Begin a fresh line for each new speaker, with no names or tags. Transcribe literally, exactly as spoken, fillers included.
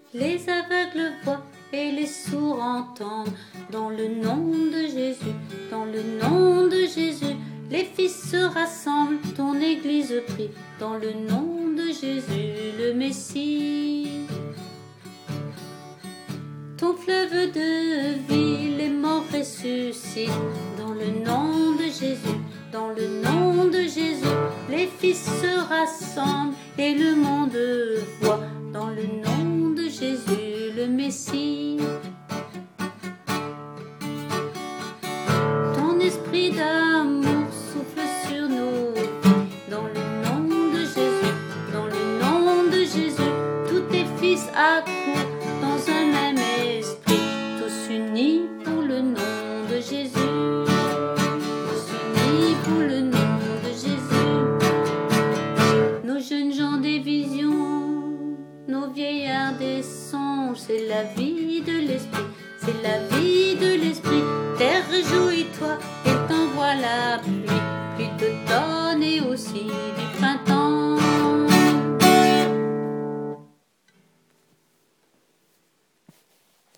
Les aveugles voient et les sourds entendent. Dans le nom de Jésus, dans le nom de Jésus, les fils se rassemblent, ton église prie. Dans le nom de Jésus, le Messie. Ton fleuve de vie, les morts ressuscitent. Dans le nom de Jésus, dans le nom de Jésus, les fils se rassemblent et le monde voit. Dans le nom de Jésus, le Messie. Ton esprit d'amour souffle sur nos vies. Dans le nom de Jésus, dans le nom de Jésus, tous tes fils accourent dans un même esprit, tous unis pour le nom de Jésus. Tous unis pour le nom de Jésus. Nos jeunes gens des visions, nos vieillards des songes, c'est la vie de l'esprit, c'est la vie de l'esprit. Terre, réjouis-toi et t'envoie la pluie, pluie d'automne et aussi du